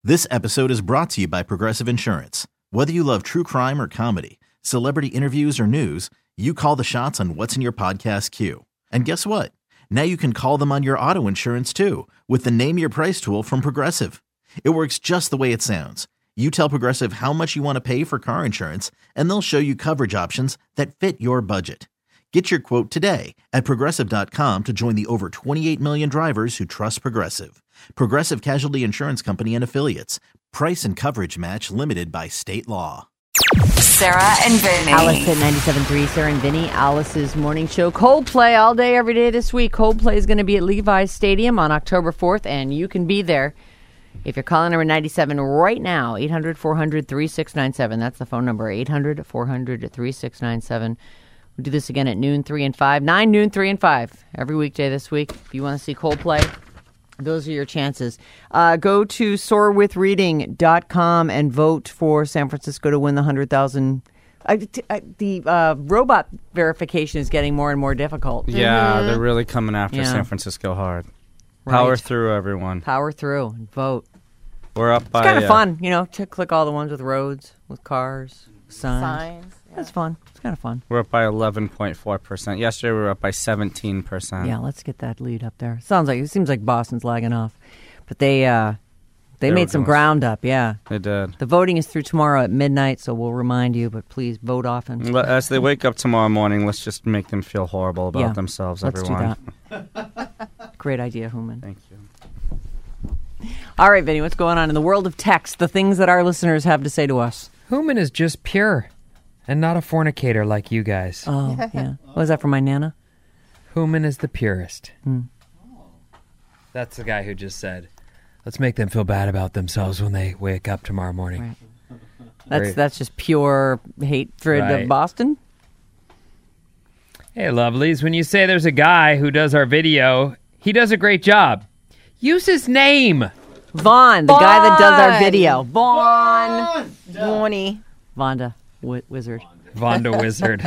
This episode is brought to you by Progressive Insurance. Whether you love true crime or comedy, celebrity interviews or news, you call the shots on what's in your podcast queue. And guess what? Now you can call them on your auto insurance too with the Name Your Price tool from Progressive. It works just the way it sounds. You tell Progressive how much you want to pay for car insurance, and they'll show you coverage options that fit your budget. Get your quote today at Progressive.com to join the over 28 million drivers who trust Progressive. Progressive Casualty Insurance Company and Affiliates. Price and coverage match limited by state law. Sarah and Vinny. Alice at 97.3, Sarah and Vinny, Alice's morning show. Coldplay all day, every day this week. Coldplay is going to be at Levi's Stadium on October 4th, and you can be there. If you're calling number 97 right now, 800-400-3697. That's the phone number, 800-400-3697. We'll do this again at noon, 3 and 5. 9, noon, 3 and 5. Every weekday this week. If you want to see Coldplay, those are your chances. Go to soarwithreading.com and vote for San Francisco to win the 100,000. The robot verification is getting more and more difficult. Yeah, they're really coming after San Francisco hard. Power through, everyone. Power through and vote. We're up by... It's kind of fun, to click all the ones with roads, with cars, signs. That's fun. It's kind of fun. We're up by 11.4%. Yesterday we were up by 17%. Yeah, let's get that lead up there. It seems like Boston's lagging off. But they made some ground up, yeah. They did. The voting is through tomorrow at midnight, so we'll remind you, but please vote often. As they wake up tomorrow morning, let's just make them feel horrible about themselves, everyone. Let's do that. Great idea, Hooman. Thank you. All right, Vinny, what's going on in the world of text? The things that our listeners have to say to us. Hooman is just pure and not a fornicator like you guys. Oh, yeah. What was that from my Nana? Hooman is the purest. That's the guy who just said, let's make them feel bad about themselves when they wake up tomorrow morning. Right. That's just pure hatred of Boston? Hey, lovelies, when you say there's a guy who does our video, he does a great job. Use his name. Vaughn, the guy that does our video. Vaughn. Vaughny. Vonda, wizard. Vonda Wizard.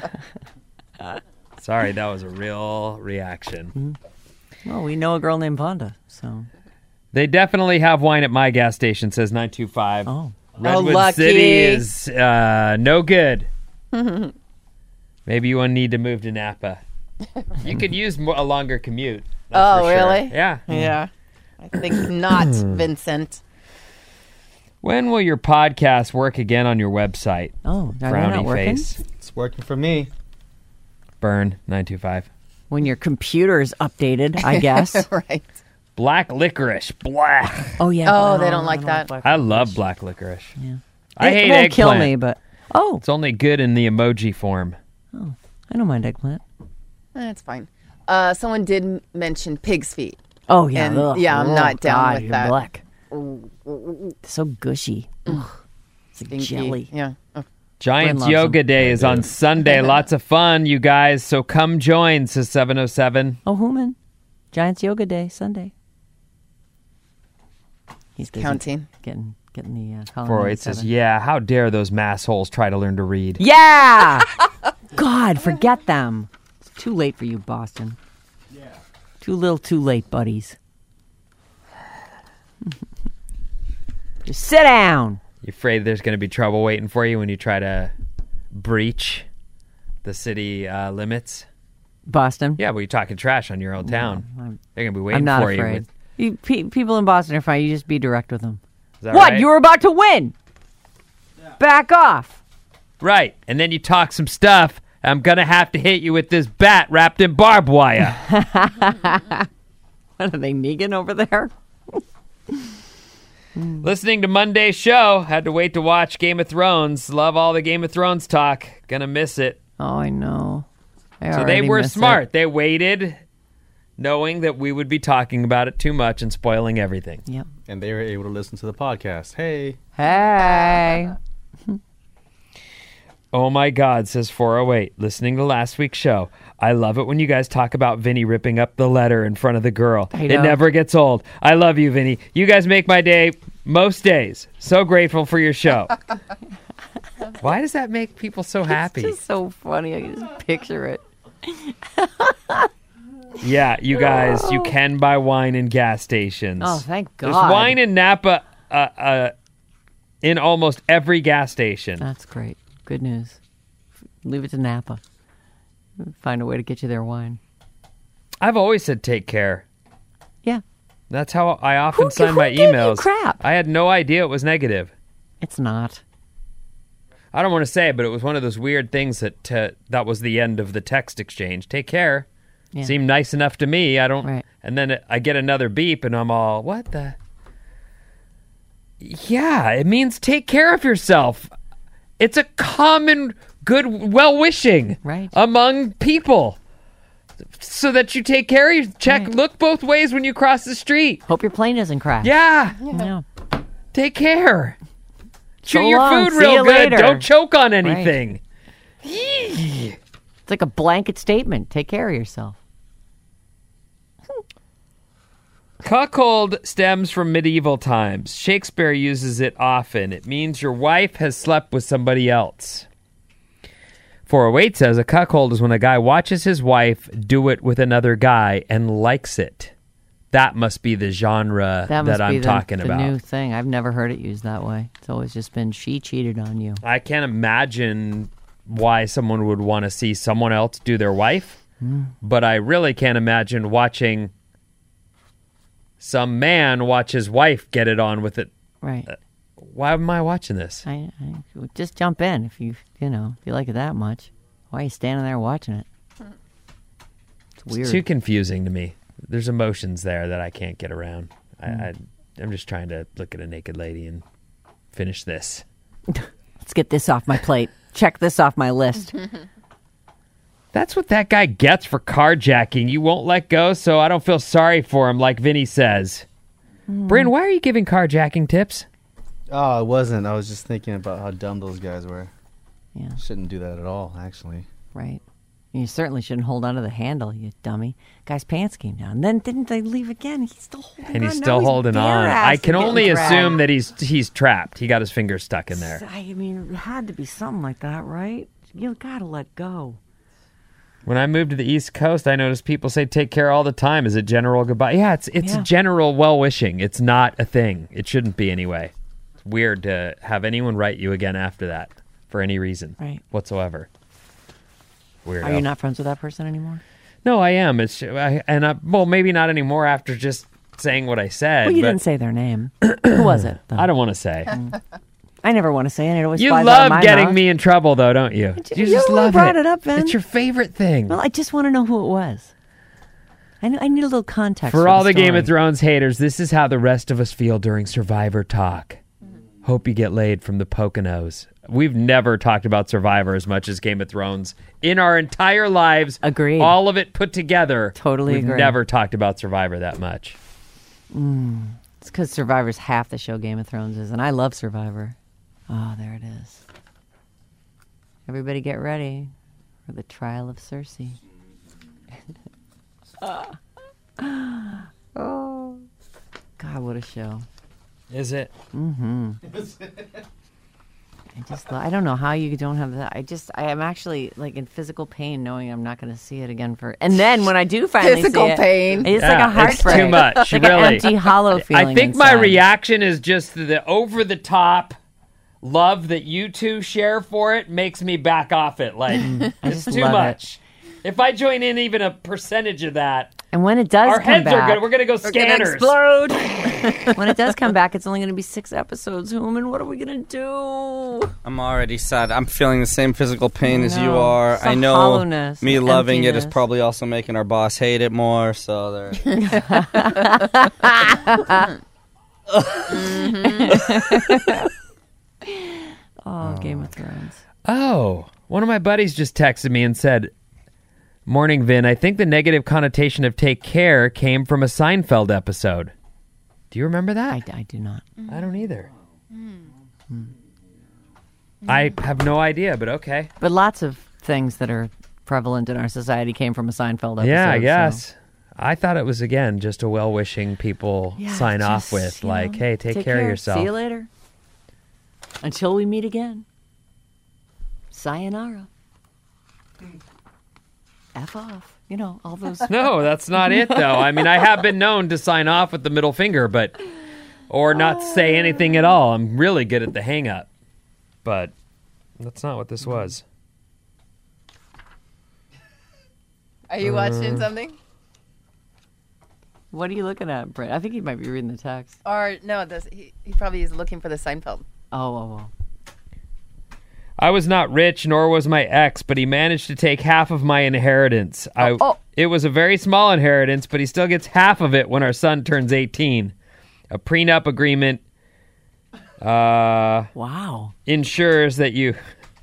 Sorry, that was a real reaction. Well, we know a girl named Vonda, so... They definitely have wine at my gas station, says 925. Oh. Redwood City is no good. Maybe you need to move to Napa. You could use a longer commute. Oh, really? Yeah. Yeah. I think not, Vincent. When will your podcast work again on your website? Oh, are they Frowny not working? face. It's working for me. Burn 925. When your computer's updated, I guess. Right. Black licorice. Black. Oh, yeah. Oh, they don't like that. I love black licorice. Yeah. I hate It won't eggplant. kill me, but... Oh. It's only good in the emoji form. Oh, I don't mind eggplant. That's fine. Someone did mention pig's feet. Oh, yeah. And, ugh. I'm not down God, with you're that. black. So gushy. Ugh. It's like Stinky. jelly. Yeah. Oh. Giants loves Yoga them. Day is on Sunday. Lots of fun, you guys. So come join, says 707. Oh, Hooman. Giants Yoga Day, Sunday. He's busy Counting. Getting the column 408 says, yeah, how dare those massholes try to learn to read. Yeah! God, forget them. It's too late for you, Boston. Yeah. Too little, too late, buddies. Just sit down. You afraid there's going to be trouble waiting for you when you try to breach the city limits? Boston? Yeah, but you're talking trash on your own town. They're going to be I'm waiting not for afraid. you. People in Boston are fine. You just be direct with them. Is that What? right? You were about to win. Yeah. Back off. Right. And then you talk some stuff. I'm going to have to hit you with this bat wrapped in barbed wire. What are they, Negan over there? Listening to Monday's show. Had to wait to watch Game of Thrones. Love all the Game of Thrones talk. Gonna miss it. Oh, I know. So they were smart. They waited, knowing that we would be talking about it too much and spoiling everything. Yep. And they were able to listen to the podcast. Hey. Oh my God, says 408, listening to last week's show. I love it when you guys talk about Vinny ripping up the letter in front of the girl. I It know. never gets old. I love you, Vinny. You guys make my day most days. So grateful for your show. Why does that make people so happy? It's just so funny. I can just picture it. Yeah, you guys, you can buy wine in gas stations. Oh, thank God. There's wine in Napa in almost every gas station. That's great. Good news. Leave it to Napa. Find a way to get you their wine. I've always said take care. Yeah. That's how I often Who sign my gave you emails. crap? I had no idea it was negative. It's not. I don't want to say, but it was one of those weird things that was the end of the text exchange. Take care. Yeah. Seemed nice enough to me. I don't. Right. And then I get another beep, and I'm all, what the? Yeah, it means take care of yourself. It's a common good well-wishing among people. So that you take care of your check. Right. Look both ways when you cross the street. Hope your plane doesn't crash. Yeah. Take care. Chew your food real good. Later. Don't choke on anything. Right. It's like a blanket statement. Take care of yourself. Cuckold stems from medieval times. Shakespeare uses it often. It means your wife has slept with somebody else. 408 says a cuckold is when a guy watches his wife do it with another guy and likes it. That must be the genre that I'm talking about. The new thing. I've never heard it used that way. It's always just been she cheated on you. I can't imagine why someone would want to see someone else do their wife, but I really can't imagine watching some man watch his wife get it on with it. Right. Why am I watching this? I just jump in if you like it that much. Why are you standing there watching it? It's weird. It's too confusing to me. There's emotions there that I can't get around. I'm just trying to look at a naked lady and finish this. Let's get this off my plate. Check this off my list. That's what that guy gets for carjacking. You won't let go, so I don't feel sorry for him, like Vinny says. Bryn, why are you giving carjacking tips? Oh, I wasn't. I was just thinking about how dumb those guys were. Yeah. Shouldn't do that at all, actually. Right. You certainly shouldn't hold onto the handle, you dummy. Guy's pants came down. Then didn't they leave again? He's still holding on. And he's still holding on. I can only assume that he's trapped. He got his finger stuck in there. I mean, it had to be something like that, right? You gotta let go. When I moved to the East Coast, I noticed people say take care all the time as a general goodbye. Yeah, it's a general well-wishing. It's not a thing. It shouldn't be anyway. It's weird to have anyone write you again after that for any reason whatsoever. Weirdo. Are you not friends with that person anymore? No, I am. Well, maybe not anymore after just saying what I said. Well, you didn't say their name. Who was it, though? I don't want to say. I never want to say it. It always you flies out of my love getting mouth. me in trouble, though, don't you? You just love brought it up, Ben. It's your favorite thing. Well, I just want to know who it was. I need a little context. For all the story. Game of Thrones haters, this is how the rest of us feel during Survivor talk. Hope you get laid from the Poconos. We've never talked about Survivor as much as Game of Thrones in our entire lives. Agreed. All of it put together. Totally We've agree. never talked about Survivor that much. It's because Survivor's half the show Game of Thrones is, and I love Survivor. Oh, there it is. Everybody get ready for the trial of Cersei. Oh, God, what a show. Is it? Mm-hmm. I don't know how you don't have that. I am actually like in physical pain knowing I'm not going to see it again and then when I do finally Physical see it, pain. it's like a heartbreak. It's too much, it's like really. an empty, hollow feeling I think my inside. reaction is just the over-the-top love that you two share for it makes me back off it. Like, it's too love much. If I join in even a percentage of that, and when it does our come heads back, are good. We're going to go scanners. Explode. when it does come back, it's only going to be 6 episodes. Human, what are we going to do? I'm already sad. I'm feeling the same physical pain as you No. are. It's I a know hollowness, me an loving it is emptiness. probably also making our boss hate it more. So there. Oh, Game of Thrones. Oh, one of my buddies just texted me and said, "Morning, Vin. I think the negative connotation of take care came from a Seinfeld episode." Do you remember that? I do not. I don't either. I have no idea, but okay. But lots of things that are prevalent in our society came from a Seinfeld episode. Yeah, I so- guess. I thought it was, again, just a well-wishing people Yeah, sign just, off with, you like, know, hey, take care of yourself. See you later. Until we meet again. Sayonara. F off. You know, all those. No, that's not it, though. I mean, I have been known to sign off with the middle finger, but or not say anything at all. I'm really good at the hang up. But that's not what this was. Are you watching something? What are you looking at, Britt? I think he might be reading the text. Or no, he probably is looking for the Seinfeld. Oh. I was not rich, nor was my ex, but he managed to take half of my inheritance. It was a very small inheritance, but he still gets half of it when our son turns 18. A prenup agreement ensures that you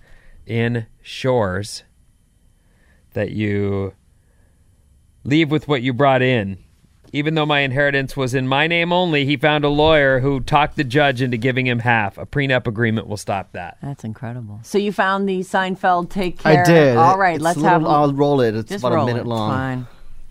leave with what you brought in. Even though my inheritance was in my name only, he found a lawyer who talked the judge into giving him half. A prenup agreement will stop that. That's incredible. So you found the Seinfeld Take Care. I did. All right, I'll roll it. It's just about roll a minute long. It's fine.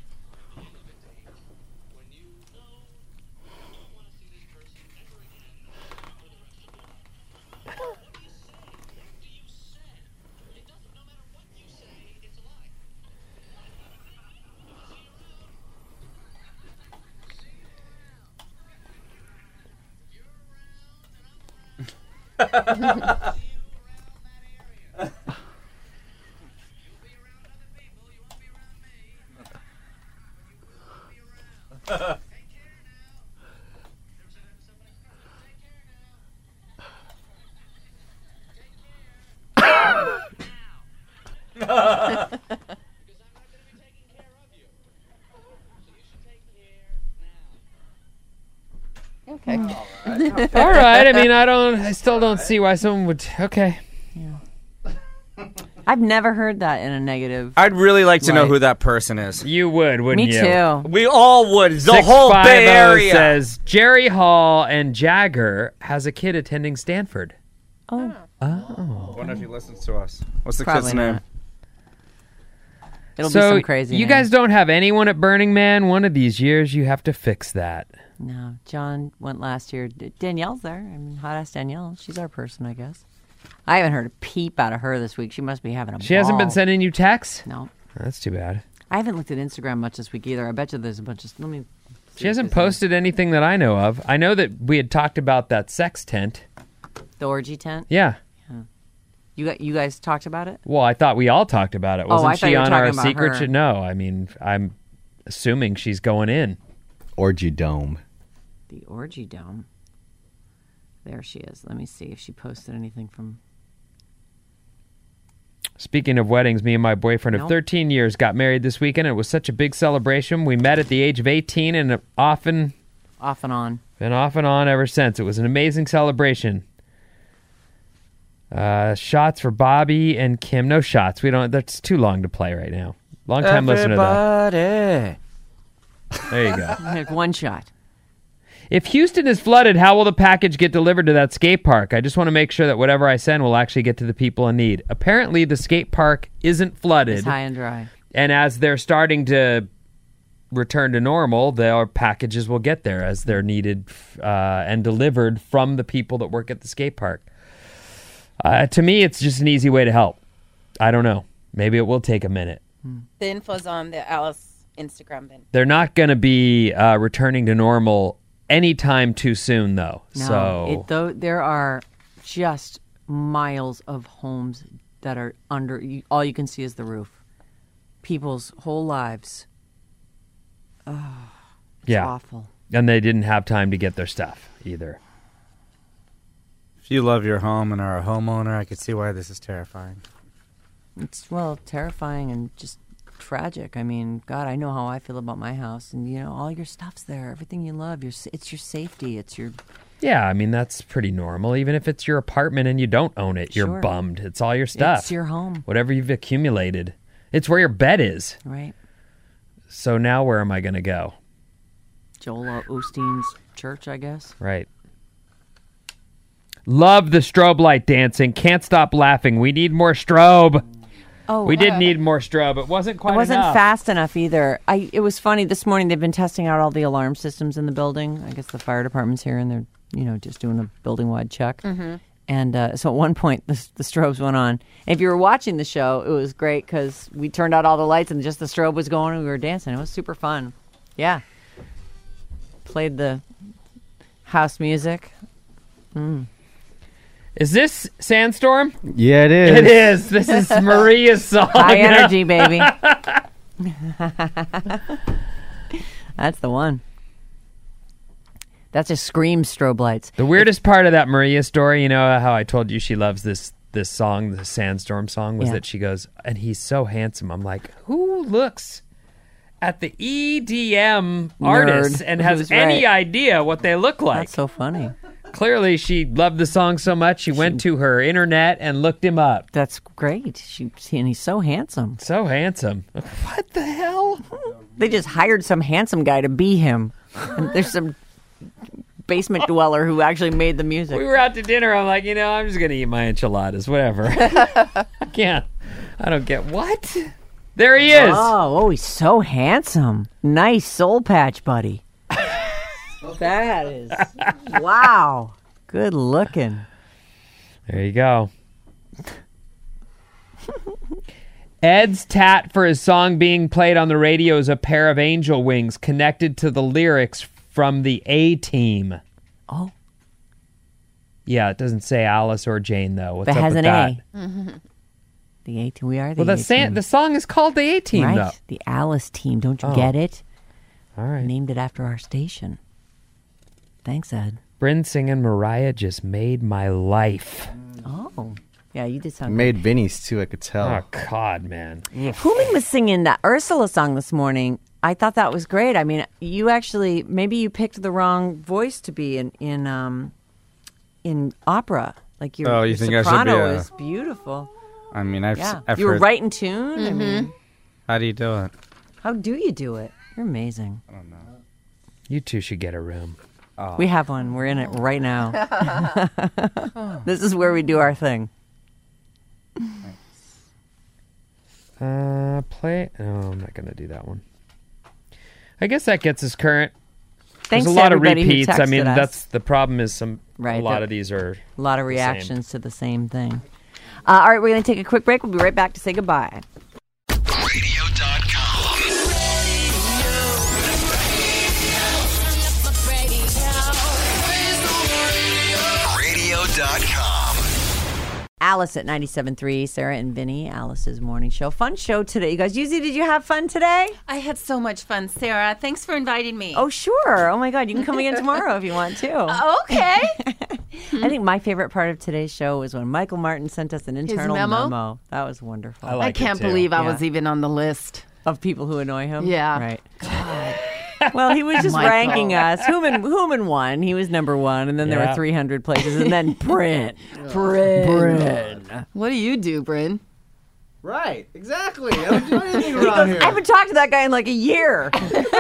Okay. All right. I mean, I still don't see why someone would. Okay. I've never heard that in a negative. I'd really like to know Right. who that person is. You would, wouldn't Me you? too. We all would. The whole Bay 650 Area. says Jerry Hall and Jagger has a kid attending Stanford. Oh, I wonder if he listens to us. What's the probably kid's name? not. It'll So be some crazy. you name. guys don't have anyone at Burning Man. One of these years, you have to fix that. No, John went last year. Danielle's there. I mean, hot ass Danielle. She's our person, I guess. I haven't heard a peep out of her this week. She must be having a She hasn't been ball. sending you texts? No. That's too bad. I haven't looked at Instagram much this week either. I bet you there's a bunch of. Let me. She hasn't posted anything that I know of. I know that we had talked about that sex tent. The orgy tent. Yeah. You guys talked about it. Well, I thought we all talked about it. Oh, I Wasn't thought she you were on our talking about secret? her. No, I mean, I'm assuming she's going in. Orgy Dome. The orgy dome. There she is. Let me see if she posted anything from. Speaking of weddings, me and my boyfriend of Nope. 13 years got married this weekend. It was such a big celebration. We met at the age of 18 and have often Off and on. been off and on ever since. It was an amazing celebration. Shots for Bobby and Kim. No shots. We don't. That's too long to play right now. Long time listener though. Everybody. There you go. Like one shot. If Houston is flooded, how will the package get delivered to that skate park? I just want to make sure that whatever I send will actually get to the people in need. Apparently, the skate park isn't flooded. It's high and dry. And as they're starting to return to normal, their packages will get there as they're needed and delivered from the people that work at the skate park. To me, it's just an easy way to help. I don't know. Maybe it will take a minute. The info's on the Alice Instagram bin. They're not going to be returning to normal anytime too soon, though. No, there are just miles of homes that are under. All you can see is the roof. People's whole lives. It's awful. And they didn't have time to get their stuff either. If you love your home and are a homeowner, I could see why this is terrifying. It's terrifying and just tragic. I mean, God, I know how I feel about my house, and all your stuff's there, everything you love. It's your safety. It's your. Yeah, I mean, that's pretty normal. Even if it's your apartment and you don't own it, you're Sure. bummed. It's all your stuff. It's your home, Whatever you've accumulated. It's where your bed is. right? So now where am I going to go? Joel Osteen's church, I guess. Right. Love the strobe light dancing. Can't stop laughing. We need more strobe. Oh, We did need more strobe. It wasn't quite It wasn't enough. fast enough either. It was funny this morning. They've been testing out all the alarm systems in the building. I guess the fire department's here, and they're just doing a building-wide check. Mm-hmm. And so at one point, the strobes went on. And if you were watching the show, it was great because we turned out all the lights and just the strobe was going and we were dancing. It was super fun. Yeah. Played the House music. Is this Sandstorm? Yeah, it is. It is. This is Maria's song. High energy, baby. That's the one. That just screams strobe lights. The weirdest part of that Maria story, you know how I told you she loves this song, the Sandstorm song, was that she goes, and he's so handsome. I'm like, who looks at the EDM artists and has any idea what they look like? That's so funny. Clearly, she loved the song so much, she went to her internet and looked him up. That's great. And he's so handsome. So handsome. What the hell? They just hired some handsome guy to be him. And there's some basement dweller who actually made the music. We were out to dinner. I'm like, I'm just going to eat my enchiladas. Whatever. I don't get what? There he is. Oh, he's so handsome. Nice soul patch, buddy. That is. Wow. Good looking. There you go. Ed's tat for his song being played on the radio is a pair of angel wings connected to the lyrics from the A-Team. Oh. Yeah, it doesn't say Alice or Jane, though. What's but up has with an that? A. Mm-hmm. The A-Team. We are the Well, A-Team. the song is called the A-Team, right. though. The Alice Team. Don't you get it? All right. Named it after our station. Thanks, Ed. Bryn singing Mariah just made my life. Oh. Yeah, you did sound Made Vinny's too, I could tell. Oh, God, man. Human was singing that Ursula song this morning. I thought that was great. I mean, you actually, maybe you picked the wrong voice to be in opera. Like your, you your think I should soprano be is beautiful. I mean, I've You were heard. right in tune. I mean, How do you do it? how do you do it? You're amazing. I don't know. You two should get a room. We have one. We're in it right now. This is where we do our thing. Play. Oh, I'm not going to do that one. I guess that gets us current. Thanks There's a to lot of everybody who repeats. I mean, texted us. that's the problem. Is a Right, lot that- of these are A lot of the reactions to the same thing. All right, we're going to take a quick break. We'll be right back to say goodbye. Radio.com. Alice at 97.3, Sarah and Vinny, Alice's morning show. Fun show today. You guys, Yuzi, did you have fun today? I had so much fun, Sarah. Thanks for inviting me. Oh, sure. Oh, my God. You can come again tomorrow if you want to. Okay. I think my favorite part of today's show was when Michael Martin sent us an internal memo? That was wonderful. I like I can't it too. believe I Yeah. was even on the list. Of people who annoy him? Yeah. Right. Well, he was just Michael. ranking us. Human won. He was number one. And then there Yeah. were 300 places. And then Bryn. What do you do, Bryn? Right, exactly. I don't do anything around here. I haven't talked to that guy in like a year.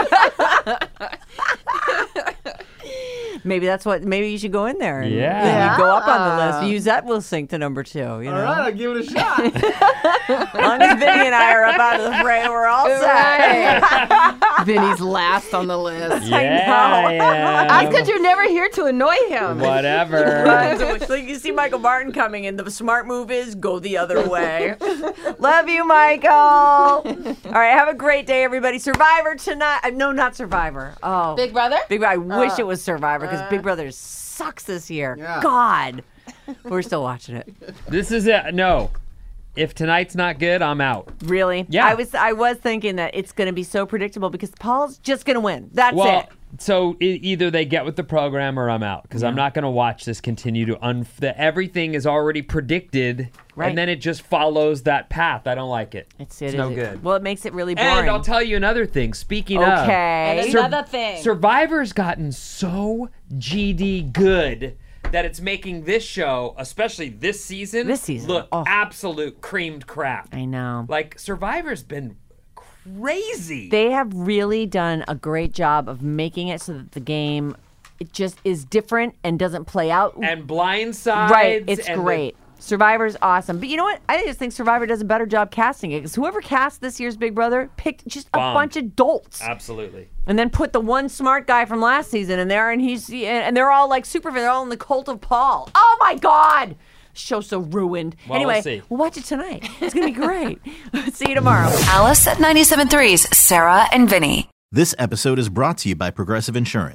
Maybe that's what. Maybe you should go in there. And, Yeah. you go up on the list. Yuzette will sink to number 2. You know? All right, I'll give it a shot. As long as Vinny and I are up out of the fray, we're all set. Vinny's last on the list. Yeah. That's because you're never here to annoy him. Whatever. So you see Michael Martin coming, and the smart move is go the other way. Love you, Michael. All right, have a great day, everybody. Survivor tonight. No, not Survivor. Oh, Big Brother? Big Brother. I wish it was Survivor because Big Brother sucks this year. Yeah. God, we're still watching it. This is it. No. If tonight's not good, I'm out. Really? Yeah. I was thinking that it's going to be so predictable because Paul's just going to win. That's Well, it. so either they get with the program or I'm out because I'm not going to watch this continue to everything is already predicted Right. and then it just follows that path. I don't like it. It's no good. Well, it makes it really boring. And I'll tell you another thing. Speaking of, Okay. And another thing. Survivor's gotten so GD good that it's making this show, especially this season, look absolute creamed crap. I know. Like, Survivor's been crazy. They have really done a great job of making it so that the game it just is different and doesn't play out. And blindsides. Right. It's and great. Survivor's awesome. But you know what? I just think Survivor does a better job casting it because whoever cast this year's Big Brother picked just a bunch of dolts. Absolutely. And then put the one smart guy from last season in there, and they're all like super. They're all in the cult of Paul. Oh my God! Show's so ruined. Well, anyway, we'll see. we'll watch it tonight. It's gonna be great. See you tomorrow. Alice at 97.3's Sarah and Vinny. This episode is brought to you by Progressive Insurance.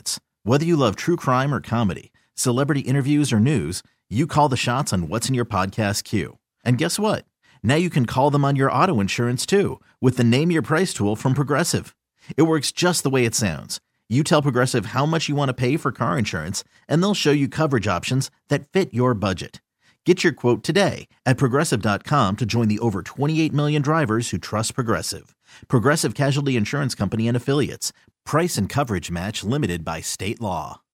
Whether you love true crime or comedy, celebrity interviews or news, you call the shots on what's in your podcast queue. And guess what? Now you can call them on your auto insurance too with the Name Your Price tool from Progressive. It works just the way it sounds. You tell Progressive how much you want to pay for car insurance, and they'll show you coverage options that fit your budget. Get your quote today at Progressive.com to join the over 28 million drivers who trust Progressive. Progressive Casualty Insurance Company and Affiliates. Price and coverage match limited by state law.